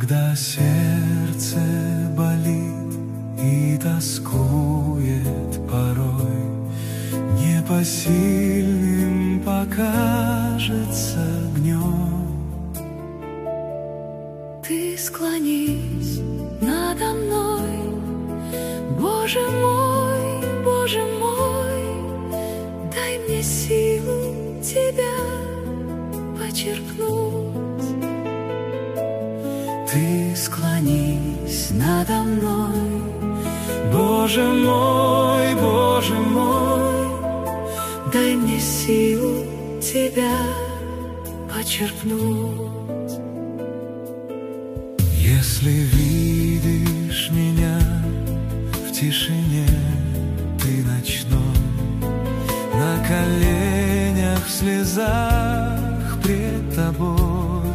Когда сердце болит и тоскует порой, непосильным покажется гнев. Ты склонись надо мной, Боже мой, дай мне силу Тебя подчеркнуть. Ты склонись надо мной, Боже мой, дай мне силу Тебя подчеркнуть. Если видишь меня в тишине ты ночной, на коленях в слезах пред тобой,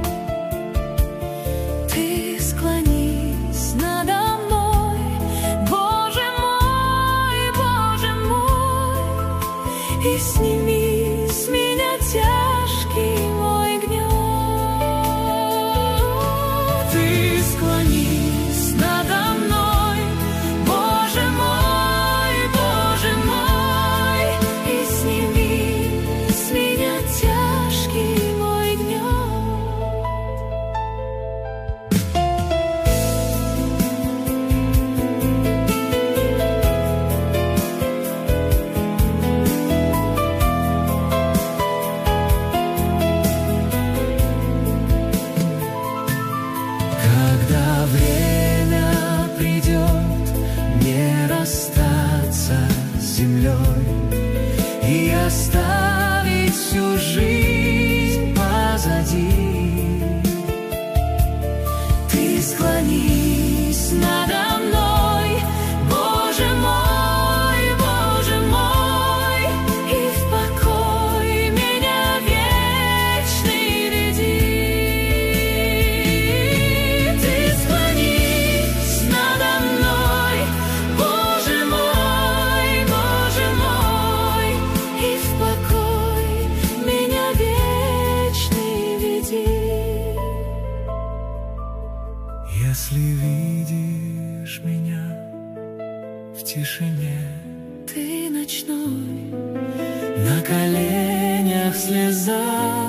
ты склонись надо мной, Боже мой, и сними с меня тяжкий мой гнев. ты склонись Надо мной, Боже мой, и сними с меня тяжкий мой гнев. Когда время придет, не расстаться с землей и оставить всю жизнь позади, Ты склонись надо мной, Боже мой, и в покой меня вечный веди. Ты склонись надо мной, Боже мой, и в покой меня вечный веди. если видишь меня в тишине, Ты ночной, на коленях в слезах